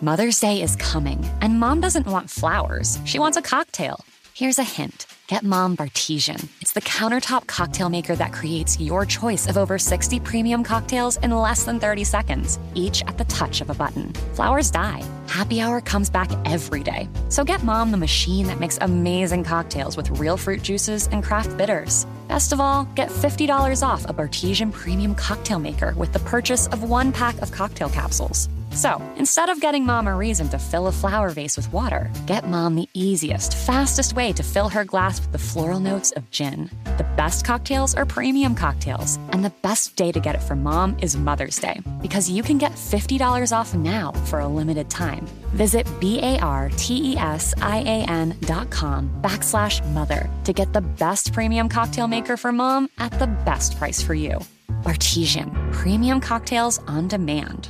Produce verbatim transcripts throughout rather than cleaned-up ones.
Mother's Day is coming, and Mom doesn't want flowers. She wants a cocktail. Here's a hint. Get Mom Bartesian. It's the countertop cocktail maker that creates your choice of over sixty premium cocktails in less than thirty seconds, each at the touch of a button. Flowers die. Happy hour comes back every day. So get Mom the machine that makes amazing cocktails with real fruit juices and craft bitters. Best of all, get fifty dollars off a Bartesian premium cocktail maker with the purchase of one pack of cocktail capsules. So, instead of getting Mom a reason to fill a flower vase with water, get Mom the easiest, fastest way to fill her glass with the floral notes of gin. The best cocktails are premium cocktails, and the best day to get it for Mom is Mother's Day, because you can get fifty dollars off now for a limited time. Visit B-A-R-T-E-S-I-A-N dot com backslash mother to get the best premium cocktail maker for Mom at the best price for you. Bartesian, premium cocktails on demand.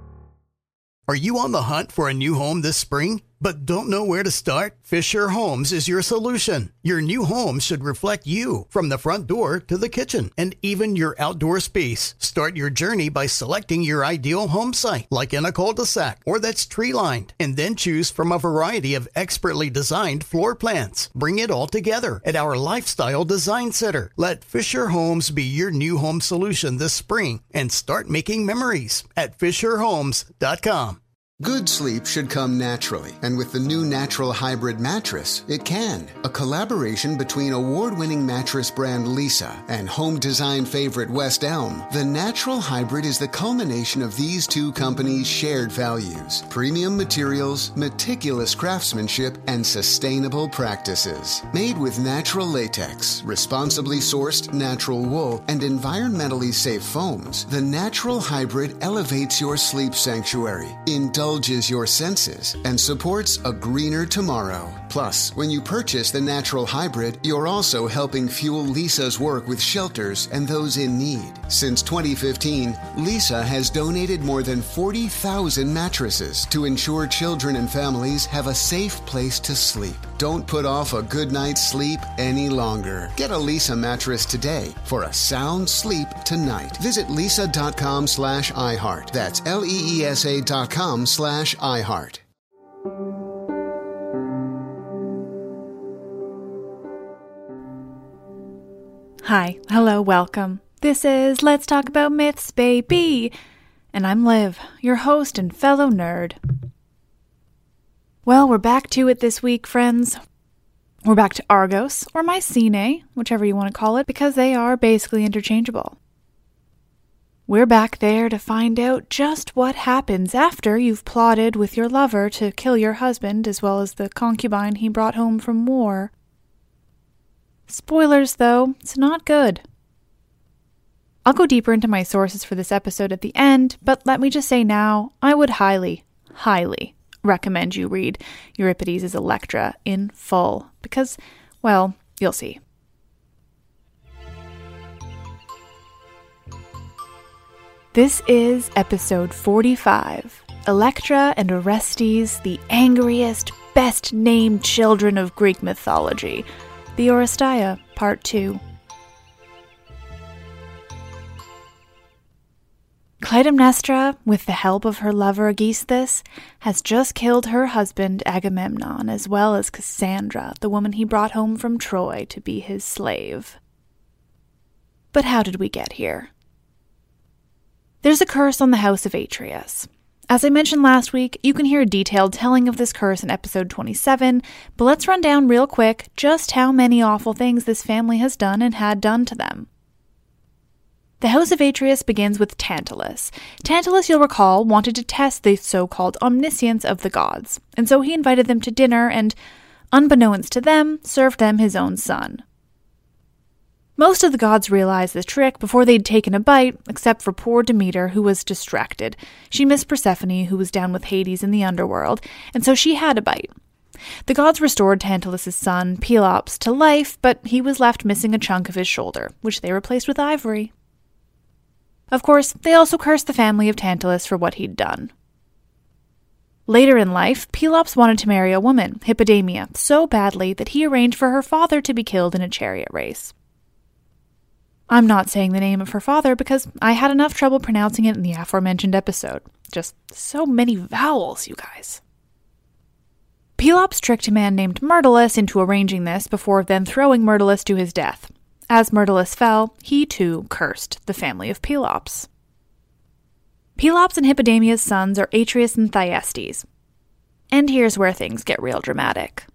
Are you on the hunt for a new home this spring, but don't know where to start? Fisher Homes is your solution. Your new home should reflect you, from the front door to the kitchen, and even your outdoor space. Start your journey by selecting your ideal home site, like in a cul-de-sac or that's tree-lined, and then choose from a variety of expertly designed floor plans. Bring it all together at our Lifestyle Design Center. Let Fisher Homes be your new home solution this spring and start making memories at fisher homes dot com. Good sleep should come naturally, and with the new Natural Hybrid mattress, it can. A collaboration between award-winning mattress brand Leesa and home design favorite West Elm, the Natural Hybrid is the culmination of these two companies' shared values: premium materials, meticulous craftsmanship, and sustainable practices. Made with natural latex, responsibly sourced natural wool, and environmentally safe foams, the Natural Hybrid elevates your sleep sanctuary, indulges your senses, and supports a greener tomorrow. Plus, when you purchase the Natural Hybrid, you're also helping fuel Leesa's work with shelters and those in need. Since twenty fifteen, Leesa has donated more than forty thousand mattresses to ensure children and families have a safe place to sleep. Don't put off a good night's sleep any longer. Get a Leesa mattress today for a sound sleep tonight. Visit leesa.com slash iHeart. That's L-E-E-S-A dot com slash iHeart. Hi, hello, welcome. This is Let's Talk About Myths, baby. And I'm Liv, your host and fellow nerd. Well, we're back to it this week, friends. We're back to Argos, or Mycenae, whichever you want to call it, because they are basically interchangeable. We're back there to find out just what happens after you've plotted with your lover to kill your husband as well as the concubine he brought home from war. Spoilers, though, it's not good. I'll go deeper into my sources for this episode at the end, but let me just say now, I would highly, highly recommend you read Euripides' Electra in full, because, well, you'll see. This is episode forty-five, Electra and Orestes, the angriest, best-named children of Greek mythology, the Oresteia, Part two. Clytemnestra, with the help of her lover Aegisthus, has just killed her husband Agamemnon, as well as Cassandra, the woman he brought home from Troy to be his slave. But how did we get here? There's a curse on the house of Atreus. As I mentioned last week, you can hear a detailed telling of this curse in episode twenty-seven, but let's run down real quick just how many awful things this family has done and had done to them. The house of Atreus begins with Tantalus. Tantalus, you'll recall, wanted to test the so-called omniscience of the gods, and so he invited them to dinner and, unbeknownst to them, served them his own son. Most of the gods realized the trick before they'd taken a bite, except for poor Demeter, who was distracted. She missed Persephone, who was down with Hades in the underworld, and so she had a bite. The gods restored Tantalus' son, Pelops, to life, but he was left missing a chunk of his shoulder, which they replaced with ivory. Of course, they also cursed the family of Tantalus for what he'd done. Later in life, Pelops wanted to marry a woman, Hippodamia, so badly that he arranged for her father to be killed in a chariot race. I'm not saying the name of her father because I had enough trouble pronouncing it in the aforementioned episode. Just so many vowels, you guys. Pelops tricked a man named Myrtilus into arranging this before then throwing Myrtilus to his death. As Myrtilus fell, he too cursed the family of Pelops. Pelops and Hippodamia's sons are Atreus and Thyestes. And here's where things get real dramatic.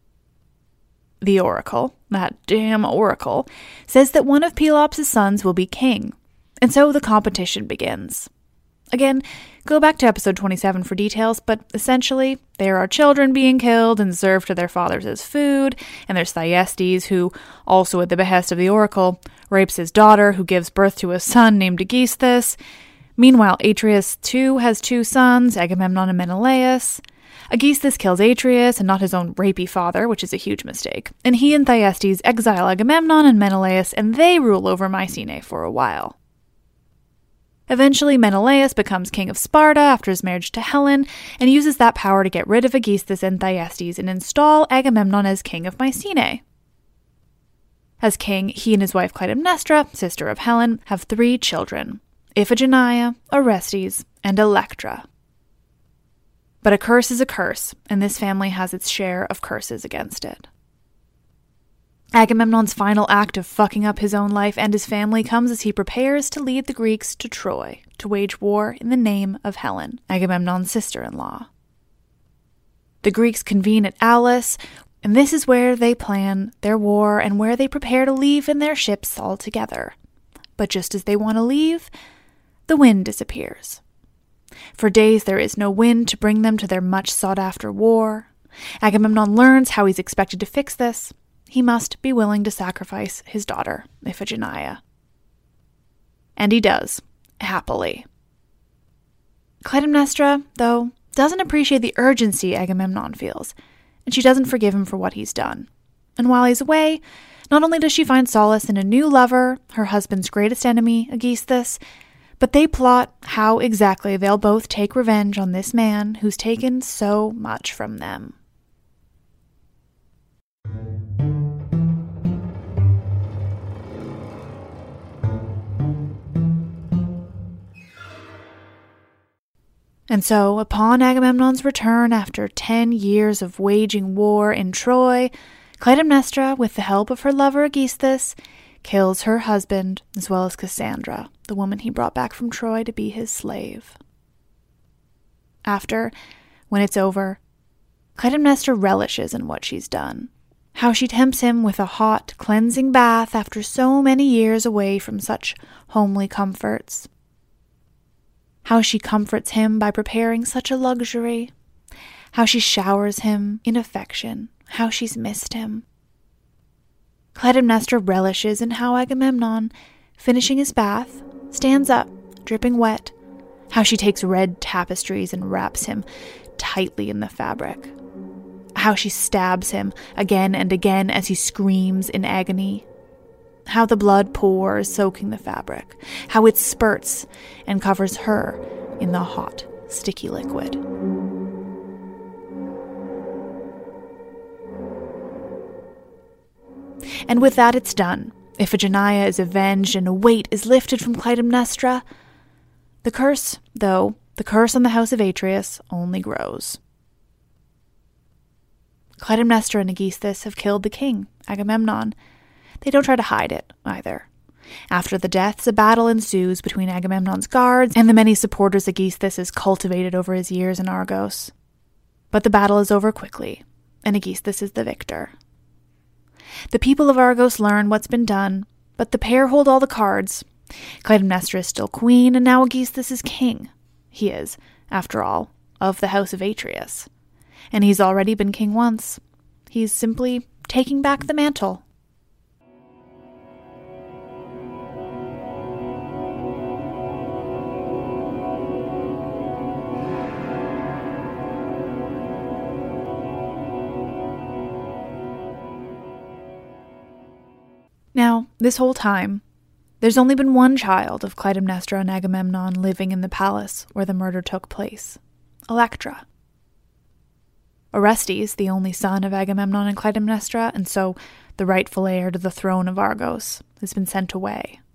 The oracle, that damn oracle, says that one of Pelops' sons will be king, and so the competition begins. Again, go back to episode twenty-seven for details, but essentially, there are children being killed and served to their fathers as food, and there's Thyestes, who, also at the behest of the oracle, rapes his daughter, who gives birth to a son named Aegisthus. Meanwhile, Atreus, too, has two sons, Agamemnon and Menelaus. Aegisthus kills Atreus and not his own rapey father, which is a huge mistake, and he and Thyestes exile Agamemnon and Menelaus, and they rule over Mycenae for a while. Eventually, Menelaus becomes king of Sparta after his marriage to Helen, and uses that power to get rid of Aegisthus and Thyestes and install Agamemnon as king of Mycenae. As king, he and his wife Clytemnestra, sister of Helen, have three children, Iphigenia, Orestes, and Electra. But a curse is a curse, and this family has its share of curses against it. Agamemnon's final act of fucking up his own life and his family comes as he prepares to lead the Greeks to Troy to wage war in the name of Helen, Agamemnon's sister-in-law. The Greeks convene at Aulis, and this is where they plan their war and where they prepare to leave in their ships all together. But just as they want to leave, the wind disappears. For days there is no wind to bring them to their much-sought-after war. Agamemnon learns how he's expected to fix this. He must be willing to sacrifice his daughter, Iphigenia. And he does, happily. Clytemnestra, though, doesn't appreciate the urgency Agamemnon feels, and she doesn't forgive him for what he's done. And while he's away, not only does she find solace in a new lover, her husband's greatest enemy, Aegisthus, but they plot how exactly they'll both take revenge on this man who's taken so much from them. And so, upon Agamemnon's return after ten years of waging war in Troy, Clytemnestra, with the help of her lover Aegisthus, kills her husband as well as Cassandra, the woman he brought back from Troy to be his slave. After, when it's over, Clytemnestra relishes in what she's done. How she tempts him with a hot, cleansing bath after so many years away from such homely comforts. How she comforts him by preparing such a luxury. How she showers him in affection. How she's missed him. Clytemnestra relishes in how Agamemnon, finishing his bath, stands up, dripping wet. How she takes red tapestries and wraps him tightly in the fabric. How she stabs him again and again as he screams in agony. How the blood pours, soaking the fabric. How it spurts and covers her in the hot, sticky liquid. And with that, it's done. Iphigenia is avenged and a weight is lifted from Clytemnestra. The curse, though, the curse on the house of Atreus only grows. Clytemnestra and Aegisthus have killed the king, Agamemnon. They don't try to hide it, either. After the deaths, a battle ensues between Agamemnon's guards and the many supporters Aegisthus has cultivated over his years in Argos. But the battle is over quickly, and Aegisthus is the victor. The people of Argos learn what's been done, but the pair hold all the cards. Clytemnestra is still queen, and now Aegisthus is king. He is, after all, of the house of Atreus. And he's already been king once. He's simply taking back the mantle. Now, this whole time, there's only been one child of Clytemnestra and Agamemnon living in the palace where the murder took place, Electra. Orestes, the only son of Agamemnon and Clytemnestra, and so the rightful heir to the throne of Argos, has been sent away,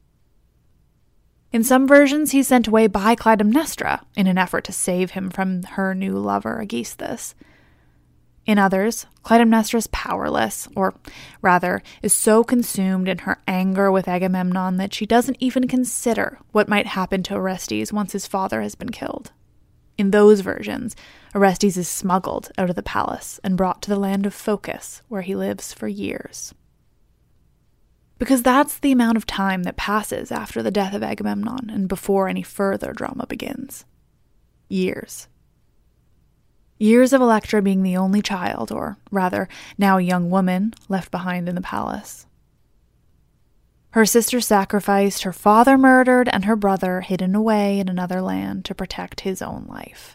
In some versions, he's sent away by Clytemnestra in an effort to save him from her new lover, Aegisthus. In others, Clytemnestra is powerless, or rather, is so consumed in her anger with Agamemnon that she doesn't even consider what might happen to Orestes once his father has been killed. In those versions, Orestes is smuggled out of the palace and brought to the land of Phocis, where he lives for years. Because that's the amount of time that passes after the death of Agamemnon and before any further drama begins. Years. Years of Electra being the only child, or rather, now a young woman, left behind in the palace. Her sister sacrificed, her father murdered, and her brother hidden away in another land to protect his own life.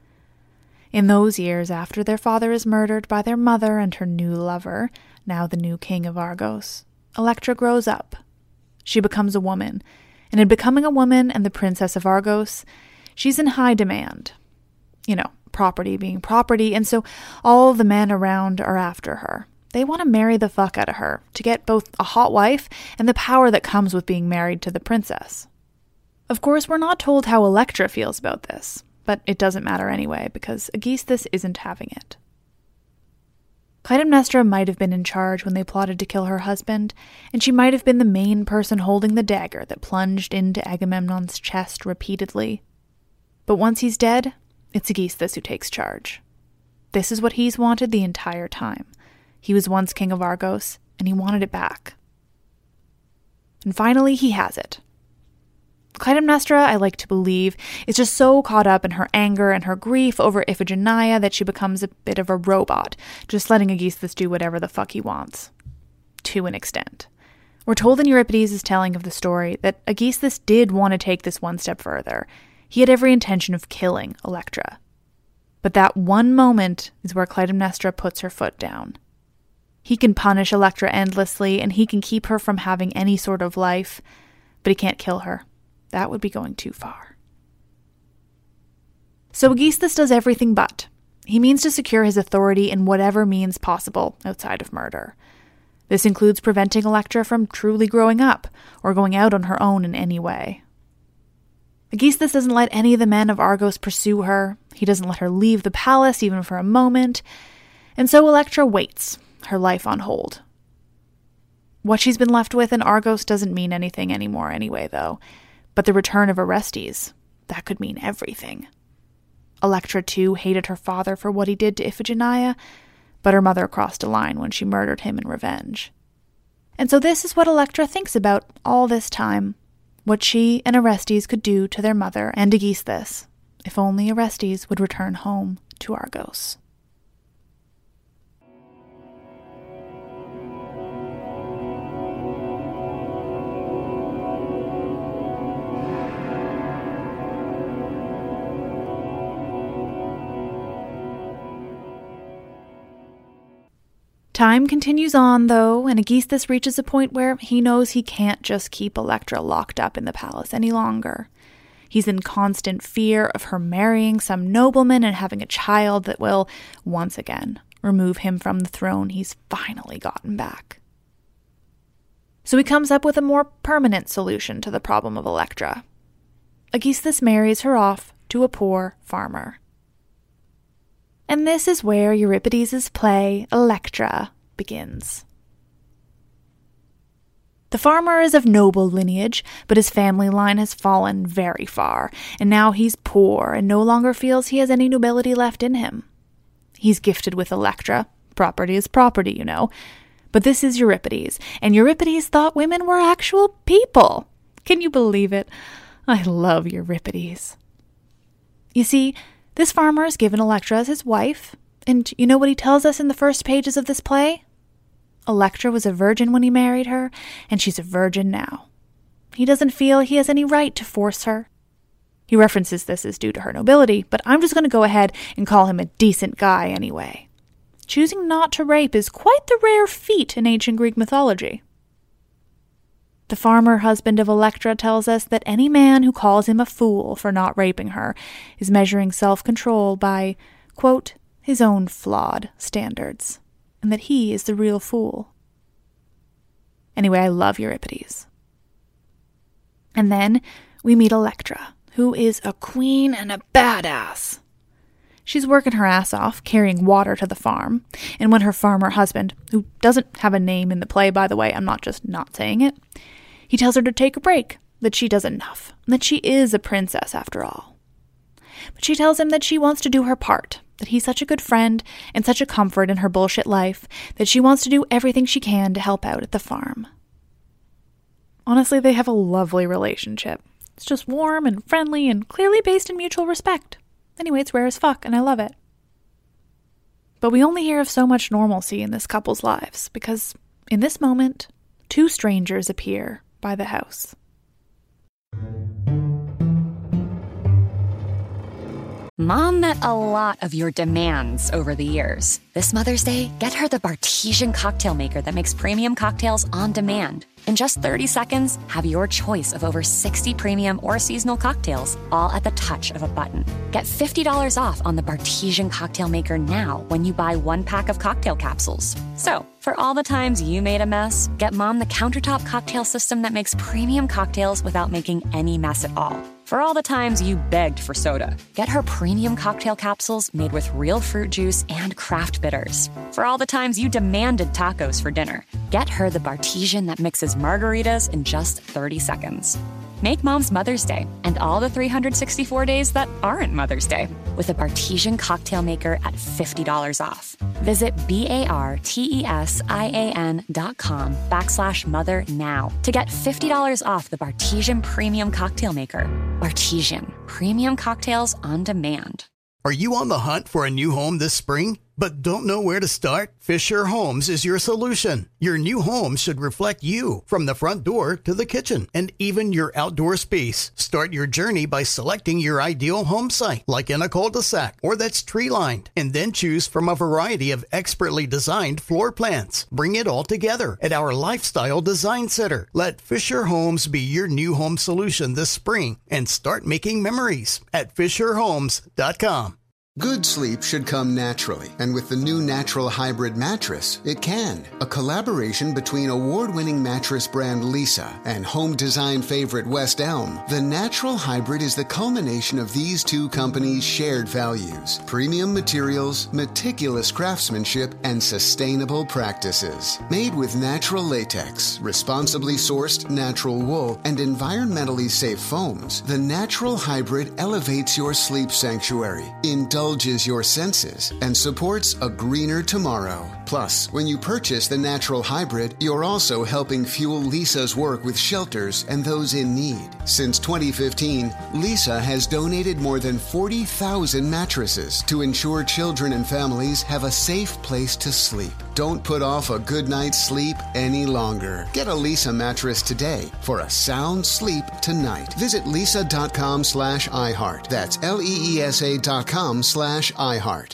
In those years after their father is murdered by their mother and her new lover, now the new king of Argos, Electra grows up. She becomes a woman, and in becoming a woman and the princess of Argos, she's in high demand. You know, property being property, and so all the men around are after her. They want to marry the fuck out of her to get both a hot wife and the power that comes with being married to the princess. Of course, we're not told how Electra feels about this, but it doesn't matter anyway because Aegisthus isn't having it. Clytemnestra might have been in charge when they plotted to kill her husband, and she might have been the main person holding the dagger that plunged into Agamemnon's chest repeatedly. But once he's dead, it's Aegisthus who takes charge. This is what he's wanted the entire time. He was once king of Argos, and he wanted it back. And finally, he has it. Clytemnestra, I like to believe, is just so caught up in her anger and her grief over Iphigenia that she becomes a bit of a robot, just letting Aegisthus do whatever the fuck he wants. To an extent. We're told in Euripides' telling of the story that Aegisthus did want to take this one step further. He had every intention of killing Electra. But that one moment is where Clytemnestra puts her foot down. He can punish Electra endlessly, and he can keep her from having any sort of life, but he can't kill her. That would be going too far. So Aegisthus does everything but. He means to secure his authority in whatever means possible outside of murder. This includes preventing Electra from truly growing up, or going out on her own in any way. Aegisthus doesn't let any of the men of Argos pursue her. He doesn't let her leave the palace even for a moment. And so Electra waits, her life on hold. What she's been left with in Argos doesn't mean anything anymore anyway, though. But the return of Orestes, that could mean everything. Electra, too, hated her father for what he did to Iphigenia, but her mother crossed a line when she murdered him in revenge. And so this is what Electra thinks about all this time. What she and Orestes could do to their mother and Aegisthus, if only Orestes would return home to Argos. Time continues on, though, and Aegisthus reaches a point where he knows he can't just keep Electra locked up in the palace any longer. He's in constant fear of her marrying some nobleman and having a child that will, once again, remove him from the throne he's finally gotten back. So he comes up with a more permanent solution to the problem of Electra. Aegisthus marries her off to a poor farmer. And this is where Euripides' play, Electra, begins. The farmer is of noble lineage, but his family line has fallen very far, and now he's poor and no longer feels he has any nobility left in him. He's gifted with Electra. Property is property, you know. But this is Euripides, and Euripides thought women were actual people. Can you believe it? I love Euripides. You see, this farmer is given Electra as his wife, and you know what he tells us in the first pages of this play? Electra was a virgin when he married her, and she's a virgin now. He doesn't feel he has any right to force her. He references this as due to her nobility, but I'm just going to go ahead and call him a decent guy anyway. Choosing not to rape is quite the rare feat in ancient Greek mythology. The farmer husband of Electra tells us that any man who calls him a fool for not raping her is measuring self-control by, quote, his own flawed standards, and that he is the real fool. Anyway, I love Euripides. And then we meet Electra, who is a queen and a badass. She's working her ass off, carrying water to the farm, and when her farmer husband, who doesn't have a name in the play, by the way, I'm not just not saying it, he tells her to take a break, that she does enough, and that she is a princess after all. But she tells him that she wants to do her part, that he's such a good friend and such a comfort in her bullshit life that she wants to do everything she can to help out at the farm. Honestly, they have a lovely relationship. It's just warm and friendly and clearly based in mutual respect. Anyway, it's rare as fuck, and I love it. But we only hear of so much normalcy in this couple's lives, because in this moment, two strangers appear by the house. Mom met a lot of your demands over the years. This Mother's Day, get her the Bartesian cocktail maker that makes premium cocktails on demand. In just thirty seconds, have your choice of over sixty premium or seasonal cocktails, all at the touch of a button. Get fifty dollars off on the Bartesian cocktail maker now when you buy one pack of cocktail capsules. So, for all the times you made a mess, get Mom the countertop cocktail system that makes premium cocktails without making any mess at all. For all the times you begged for soda, get her premium cocktail capsules made with real fruit juice and craft bitters. For all the times you demanded tacos for dinner, get her the Bartesian that mixes margaritas in just thirty seconds. Make Mom's Mother's Day and all the three hundred sixty-four days that aren't Mother's Day with a Bartesian cocktail maker at fifty dollars off. Visit B-A-R-T-E-S-I-A-N dot com backslash mother now to get fifty dollars off the Bartesian Premium Cocktail Maker. Bartesian, premium cocktails on demand. Are you on the hunt for a new home this spring, but don't know where to start? Fisher Homes is your solution. Your new home should reflect you, from the front door to the kitchen, and even your outdoor space. Start your journey by selecting your ideal home site, like in a cul-de-sac or that's tree-lined, and then choose from a variety of expertly designed floor plans. Bring it all together at our Lifestyle Design Center. Let Fisher Homes be your new home solution this spring and start making memories at fisher homes dot com. Good sleep should come naturally, and with the new Natural Hybrid mattress, it can. A collaboration between award-winning mattress brand Leesa and home design favorite West Elm, the Natural Hybrid is the culmination of these two companies' shared values: premium materials, meticulous craftsmanship, and sustainable practices. Made with natural latex, responsibly sourced natural wool, and environmentally safe foams, the Natural Hybrid elevates your sleep sanctuary, indulges your senses, and supports a greener tomorrow. Plus, when you purchase the Natural Hybrid, you're also helping fuel Leesa's work with shelters and those in need. Since twenty fifteen, Leesa has donated more than forty thousand mattresses to ensure children and families have a safe place to sleep. Don't put off a good night's sleep any longer. Get a Leesa mattress today for a sound sleep tonight. Visit leesa.com slash iHeart. That's L-E-E-S-A dot com slash iHeart.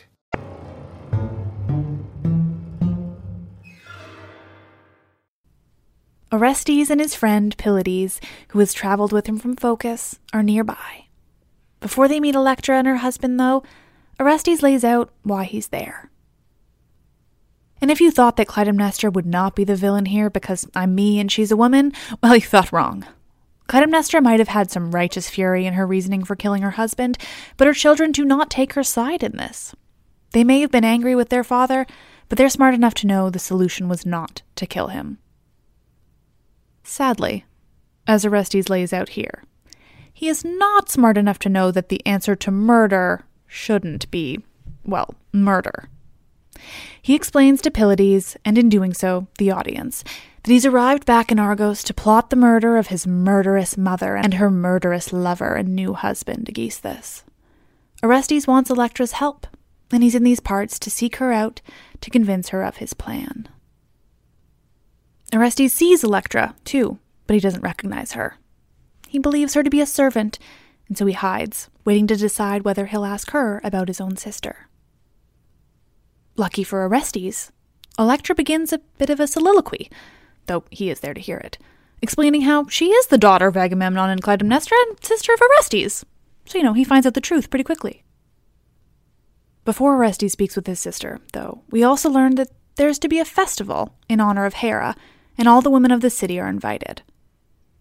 Orestes and his friend Pylades, who has traveled with him from Phocis, are nearby. Before they meet Electra and her husband, though, Orestes lays out why he's there. And if you thought that Clytemnestra would not be the villain here because I'm me and she's a woman, well, you thought wrong. Clytemnestra might have had some righteous fury in her reasoning for killing her husband, but her children do not take her side in this. They may have been angry with their father, but they're smart enough to know the solution was not to kill him. Sadly, as Orestes lays out here, he is not smart enough to know that the answer to murder shouldn't be, well, murder. He explains to Pylades, and in doing so, the audience, that he's arrived back in Argos to plot the murder of his murderous mother and her murderous lover and new husband, Aegisthus. Orestes wants Electra's help, and he's in these parts to seek her out to convince her of his plan. Orestes sees Electra, too, but he doesn't recognize her. He believes her to be a servant, and so he hides, waiting to decide whether he'll ask her about his own sister. Lucky for Orestes, Electra begins a bit of a soliloquy, though he is there to hear it, explaining how she is the daughter of Agamemnon and Clytemnestra and sister of Orestes. So, you know, he finds out the truth pretty quickly. Before Orestes speaks with his sister, though, we also learn that there's to be a festival in honor of Hera, and all the women of the city are invited.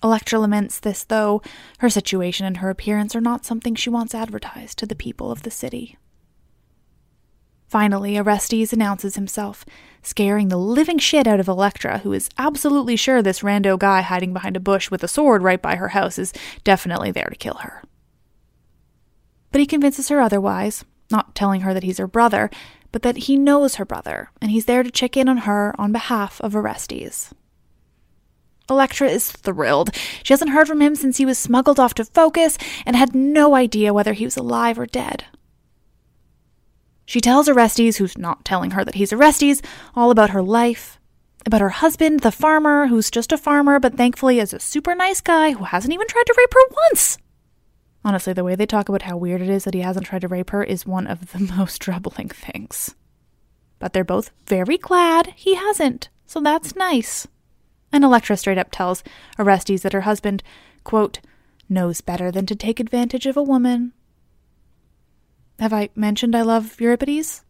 Electra laments this, though her situation and her appearance are not something she wants advertised to the people of the city. Finally, Orestes announces himself, scaring the living shit out of Electra, who is absolutely sure this rando guy hiding behind a bush with a sword right by her house is definitely there to kill her. But he convinces her otherwise, not telling her that he's her brother, but that he knows her brother, and he's there to check in on her on behalf of Orestes. Electra is thrilled. She hasn't heard from him since he was smuggled off to Phocis and had no idea whether he was alive or dead. She tells Orestes, who's not telling her that he's Orestes, all about her life, about her husband, the farmer, who's just a farmer, but thankfully is a super nice guy who hasn't even tried to rape her once. Honestly, the way they talk about how weird it is that he hasn't tried to rape her is one of the most troubling things. But they're both very glad he hasn't, so that's nice. And Electra straight up tells Orestes that her husband, quote, knows better than to take advantage of a woman. Have I mentioned I love Euripides?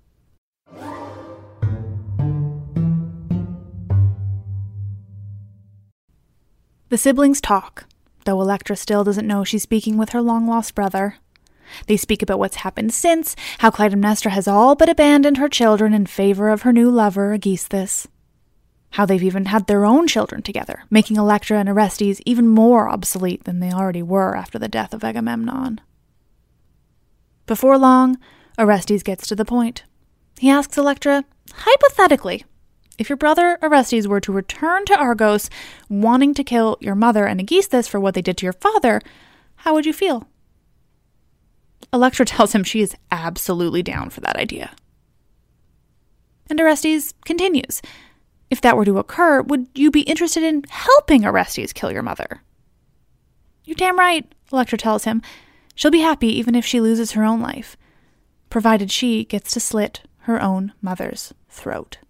The siblings talk, though Electra still doesn't know she's speaking with her long-lost brother. They speak about what's happened since, how Clytemnestra has all but abandoned her children in favor of her new lover, Aegisthus. How they've even had their own children together, making Electra and Orestes even more obsolete than they already were after the death of Agamemnon. Before long, Orestes gets to the point. He asks Electra, hypothetically, if your brother Orestes were to return to Argos, wanting to kill your mother and Aegisthus for what they did to your father, how would you feel? Electra tells him she is absolutely down for that idea. And Orestes continues, if that were to occur, would you be interested in helping Orestes kill your mother? You're damn right, Electra tells him. She'll be happy even if she loses her own life, provided she gets to slit her own mother's throat.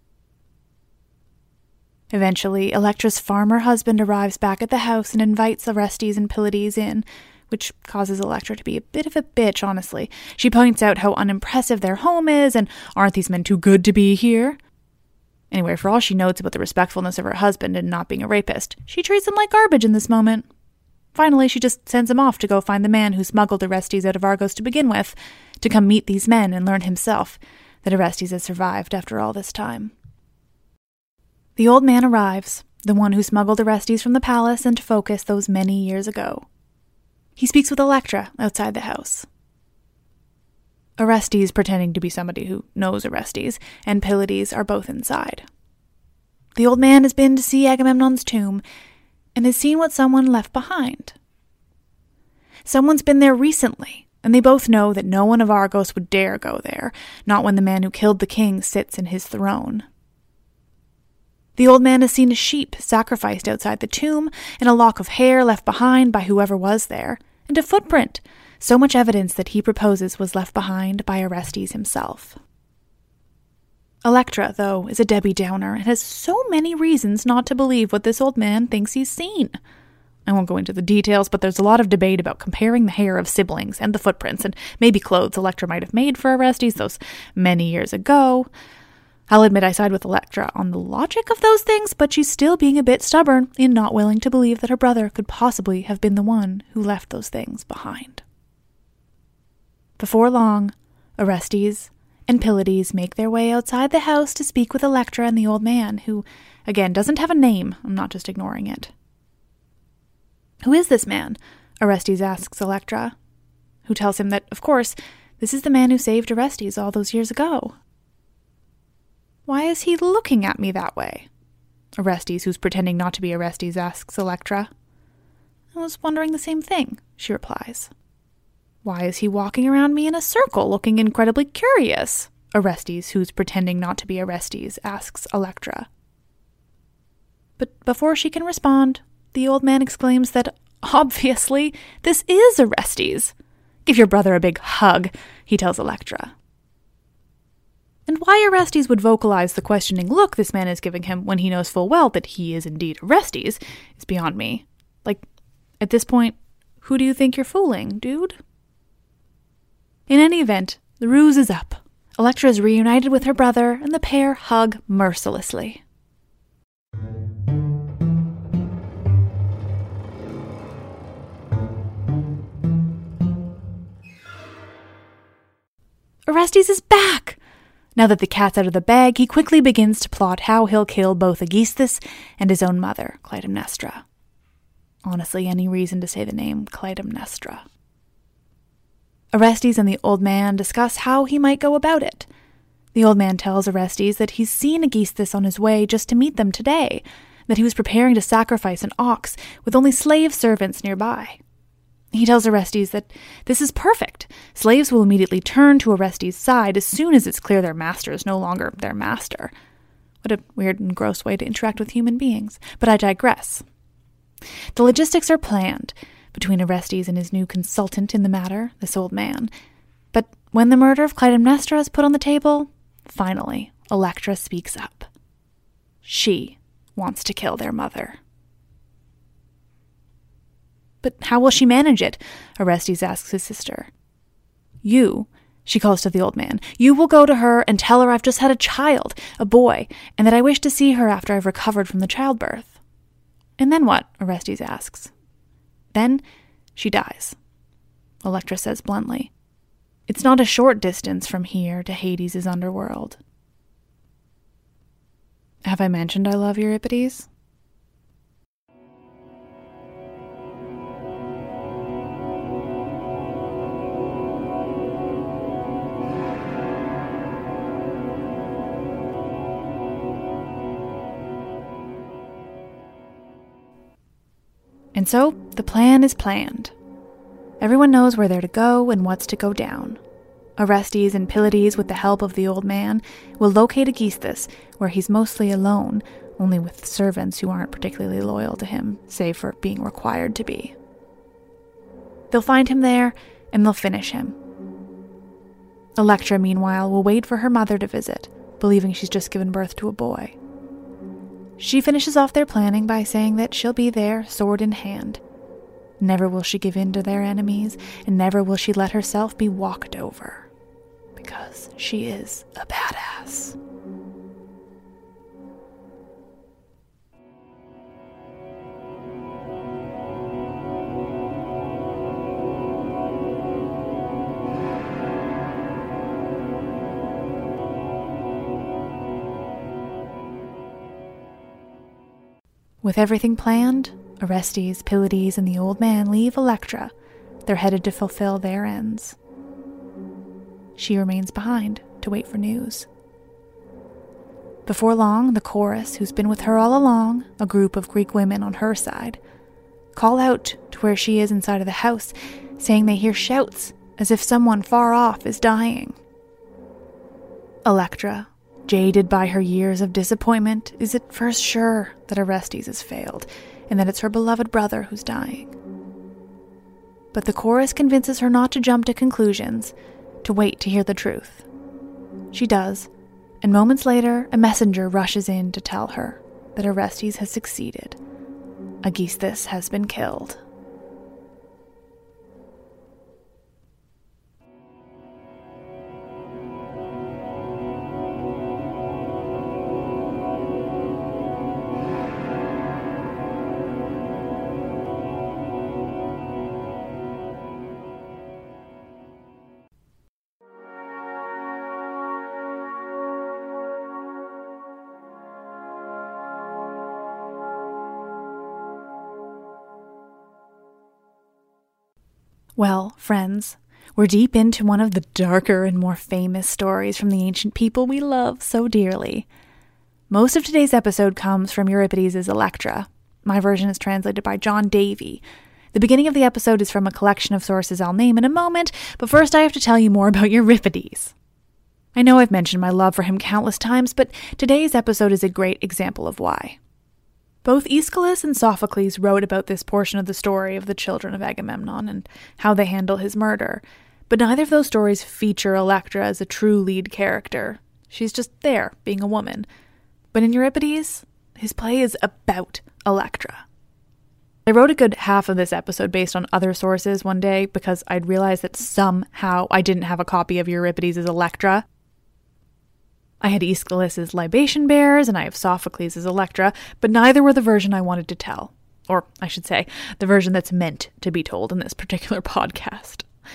Eventually, Electra's farmer husband arrives back at the house and invites Orestes and Pylades in, which causes Electra to be a bit of a bitch, honestly. She points out how unimpressive their home is, and aren't these men too good to be here? Anyway, for all she notes about the respectfulness of her husband and not being a rapist, she treats him like garbage in this moment. Finally, she just sends him off to go find the man who smuggled Orestes out of Argos to begin with, to come meet these men and learn himself that Orestes has survived after all this time. The old man arrives, the one who smuggled Orestes from the palace into Phocis those many years ago. He speaks with Electra outside the house. Orestes, pretending to be somebody who knows Orestes, and Pylades are both inside. The old man has been to see Agamemnon's tomb and has seen what someone left behind. Someone's been there recently, and they both know that no one of Argos would dare go there, not when the man who killed the king sits in his throne. The old man has seen a sheep sacrificed outside the tomb, and a lock of hair left behind by whoever was there, and a footprint, so much evidence that he proposes was left behind by Orestes himself. Electra, though, is a Debbie Downer and has so many reasons not to believe what this old man thinks he's seen. I won't go into the details, but there's a lot of debate about comparing the hair of siblings and the footprints and maybe clothes Electra might have made for Orestes those many years ago. I'll admit I side with Electra on the logic of those things, but she's still being a bit stubborn in not willing to believe that her brother could possibly have been the one who left those things behind. Before long, Orestes and Pylades make their way outside the house to speak with Electra and the old man, who, again, doesn't have a name. I'm not just ignoring it. Who is this man? Orestes asks Electra, who tells him that, of course, this is the man who saved Orestes all those years ago. Why is he looking at me that way? Orestes, who's pretending not to be Orestes, asks Electra. I was wondering the same thing, she replies. Why is he walking around me in a circle, looking incredibly curious? Orestes, who's pretending not to be Orestes, asks Electra. But before she can respond, the old man exclaims that, obviously, this is Orestes. Give your brother a big hug, he tells Electra. And why Orestes would vocalize the questioning look this man is giving him when he knows full well that he is indeed Orestes is beyond me. Like, at this point, who do you think you're fooling, dude? In any event, the ruse is up. Electra is reunited with her brother, and the pair hug mercilessly. Orestes is back! Now that the cat's out of the bag, he quickly begins to plot how he'll kill both Aegisthus and his own mother, Clytemnestra. Honestly, any reason to say the name Clytemnestra. Orestes and the old man discuss how he might go about it. The old man tells Orestes that he's seen Aegisthus on his way just to meet them today, that he was preparing to sacrifice an ox with only slave servants nearby. He tells Orestes that this is perfect. Slaves will immediately turn to Orestes' side as soon as it's clear their master is no longer their master. What a weird and gross way to interact with human beings. But I digress. The logistics are planned between Orestes and his new consultant in the matter, this old man. But when the murder of Clytemnestra is put on the table, finally, Electra speaks up. She wants to kill their mother. But how will she manage it? Orestes asks his sister. You, she calls to the old man, you will go to her and tell her I've just had a child, a boy, and that I wish to see her after I've recovered from the childbirth. And then what? Orestes asks. Then she dies. Electra says bluntly. It's not a short distance from here to Hades' underworld. Have I mentioned I love Euripides? And so, the plan is planned. Everyone knows where they're to go and what's to go down. Orestes and Pylades, with the help of the old man, will locate Aegisthus, where he's mostly alone, only with servants who aren't particularly loyal to him, save for being required to be. They'll find him there, and they'll finish him. Electra, meanwhile, will wait for her mother to visit, believing she's just given birth to a boy. She finishes off their planning by saying that she'll be there, sword in hand. Never will she give in to their enemies, and never will she let herself be walked over. Because she is a badass. With everything planned, Orestes, Pylades, and the old man leave Electra. They're headed to fulfill their ends. She remains behind to wait for news. Before long, the chorus, who's been with her all along, a group of Greek women on her side, call out to where she is inside of the house, saying they hear shouts as if someone far off is dying. Electra, jaded by her years of disappointment, is at first sure that Orestes has failed, and that it's her beloved brother who's dying. But the chorus convinces her not to jump to conclusions, to wait to hear the truth. She does, and moments later, a messenger rushes in to tell her that Orestes has succeeded. Aegisthus has been killed. Well, friends, we're deep into one of the darker and more famous stories from the ancient people we love so dearly. Most of today's episode comes from Euripides' Electra. My version is translated by John Davy. The beginning of the episode is from a collection of sources I'll name in a moment, but first I have to tell you more about Euripides. I know I've mentioned my love for him countless times, but today's episode is a great example of why. Both Aeschylus and Sophocles wrote about this portion of the story of the children of Agamemnon and how they handle his murder, but neither of those stories feature Electra as a true lead character. She's just there, being a woman. But in Euripides, his play is about Electra. I wrote a good half of this episode based on other sources one day because I'd realized that somehow I didn't have a copy of Euripides' Electra. I had Aeschylus' Libation Bearers, and I have Sophocles' Electra, but neither were the version I wanted to tell. Or, I should say, the version that's meant to be told in this particular podcast.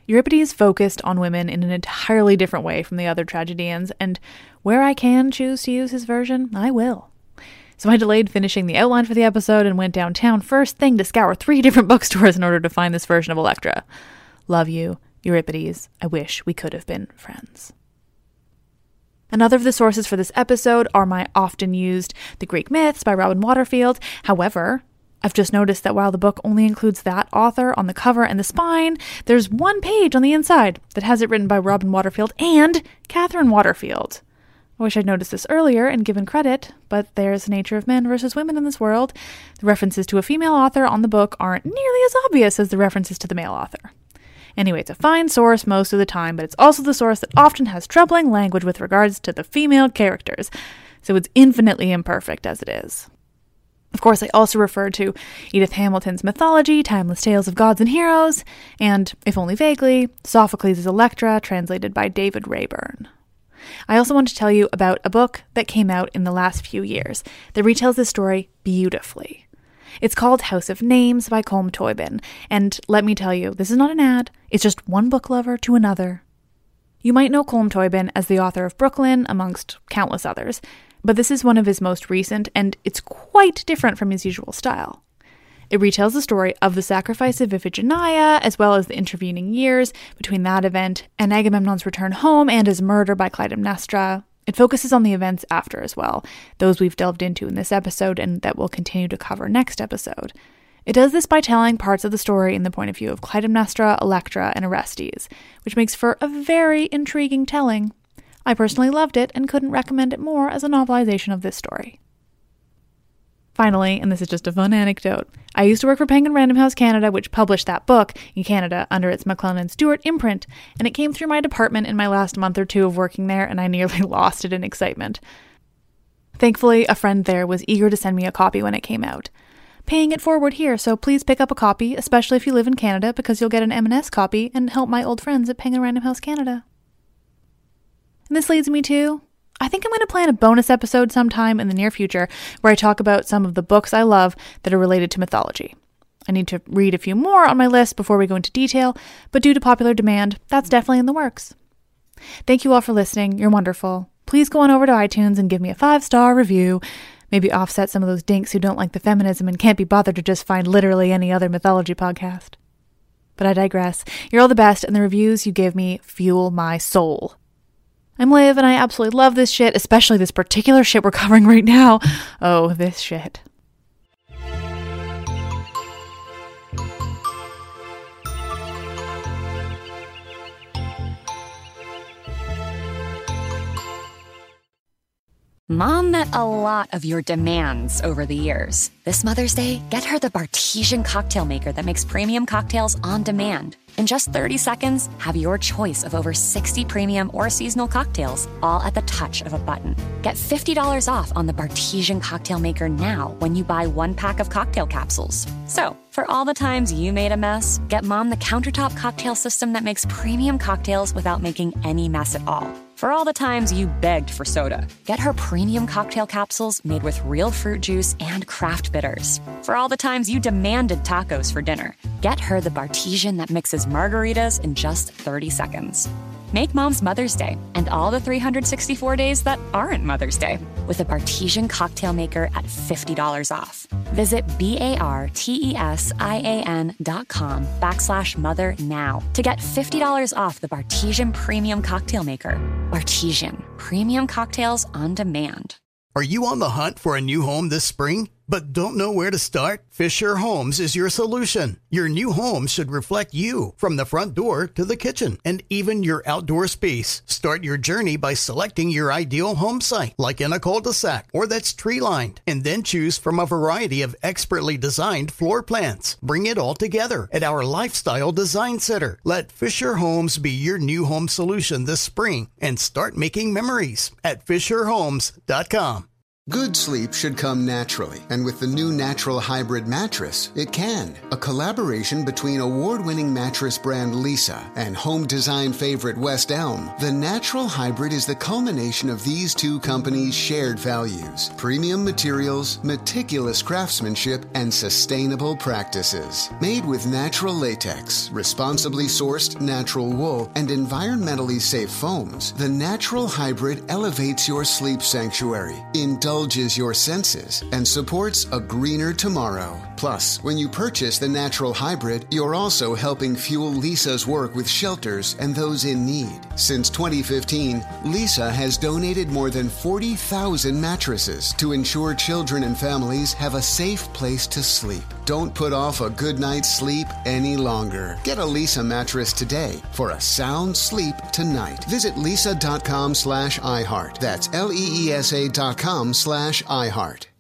Euripides focused on women in an entirely different way from the other tragedians, and where I can choose to use his version, I will. So I delayed finishing the outline for the episode and went downtown first thing to scour three different bookstores in order to find this version of Electra. Love you, Euripides. I wish we could have been friends. Another of the sources for this episode are my often used The Greek Myths by Robin Waterfield. However, I've just noticed that while the book only includes that author on the cover and the spine, there's one page on the inside that has it written by Robin Waterfield and Catherine Waterfield. I wish I'd noticed this earlier and given credit, but there's the nature of men versus women in this world. The references to a female author on the book aren't nearly as obvious as the references to the male author. Anyway, it's a fine source most of the time, but it's also the source that often has troubling language with regards to the female characters, so it's infinitely imperfect as it is. Of course, I also refer to Edith Hamilton's Mythology, Timeless Tales of Gods and Heroes, and, if only vaguely, Sophocles' Electra, translated by David Rayburn. I also want to tell you about a book that came out in the last few years that retells this story beautifully. It's called House of Names by Colm Tóibín, and let me tell you, this is not an ad, it's just one book lover to another. You might know Colm Tóibín as the author of Brooklyn, amongst countless others, but this is one of his most recent, and it's quite different from his usual style. It retells the story of the sacrifice of Iphigenia, as well as the intervening years between that event and Agamemnon's return home and his murder by Clytemnestra. It focuses on the events after as well, those we've delved into in this episode and that we'll continue to cover next episode. It does this by telling parts of the story in the point of view of Clytemnestra, Electra, and Orestes, which makes for a very intriguing telling. I personally loved it and couldn't recommend it more as a novelization of this story. Finally, and this is just a fun anecdote, I used to work for Penguin Random House Canada, which published that book in Canada under its McClelland Stewart imprint, and it came through my department in my last month or two of working there, and I nearly lost it in excitement. Thankfully, a friend there was eager to send me a copy when it came out. Paying it forward here, so please pick up a copy, especially if you live in Canada, because you'll get an M and S copy and help my old friends at Penguin Random House Canada. And this leads me to... I think I'm going to plan a bonus episode sometime in the near future where I talk about some of the books I love that are related to mythology. I need to read a few more on my list before we go into detail, but due to popular demand, that's definitely in the works. Thank you all for listening. You're wonderful. Please go on over to iTunes and give me a five-star review. Maybe offset some of those dinks who don't like the feminism and can't be bothered to just find literally any other mythology podcast. But I digress. You're all the best, and the reviews you give me fuel my soul. I'm Liv, and I absolutely love this shit, especially this particular shit we're covering right now. Oh, this shit. Mom met a lot of your demands over the years. This Mother's Day, get her the Bartesian cocktail maker that makes premium cocktails on demand. In just thirty seconds, have your choice of over sixty premium or seasonal cocktails, all at the touch of a button. Get fifty dollars off on the Bartesian cocktail maker now when you buy one pack of cocktail capsules. So, for all the times you made a mess, get Mom the countertop cocktail system that makes premium cocktails without making any mess at all. For all the times you begged for soda, get her premium cocktail capsules made with real fruit juice and craft bitters. For all the times you demanded tacos for dinner, get her the Bartesian that mixes margaritas in just thirty seconds. Make Mom's Mother's Day and all the three hundred sixty-four days that aren't Mother's Day with a Bartesian cocktail maker at fifty dollars off. Visit B-A-R-T-E-S-I-A-N dot com backslash mother now to get fifty dollars off the Bartesian Premium Cocktail Maker. Bartesian, premium cocktails on demand. Are you on the hunt for a new home this spring, but don't know where to start? Fisher Homes is your solution. Your new home should reflect you, from the front door to the kitchen and even your outdoor space. Start your journey by selecting your ideal home site, like in a cul-de-sac or that's tree-lined, and then choose from a variety of expertly designed floor plans. Bring it all together at our Lifestyle Design Center. Let Fisher Homes be your new home solution this spring and start making memories at fisher homes dot com. Good sleep should come naturally, and with the new Natural Hybrid mattress, it can. A collaboration between award-winning mattress brand Leesa and home design favorite West Elm, the Natural Hybrid is the culmination of these two companies' shared values: premium materials, meticulous craftsmanship, and sustainable practices. Made with natural latex, responsibly sourced natural wool, and environmentally safe foams, the Natural Hybrid elevates your sleep sanctuary, indulges your senses, and supports a greener tomorrow. Plus, when you purchase the Natural Hybrid, you're also helping fuel Leesa's work with shelters and those in need. Since twenty fifteen, Leesa has donated more than forty thousand mattresses to ensure children and families have a safe place to sleep. Don't put off a good night's sleep any longer. Get a Leesa mattress today for a sound sleep tonight. Visit leesa.com slash iHeart. That's L E E S A dot com slash iHeart.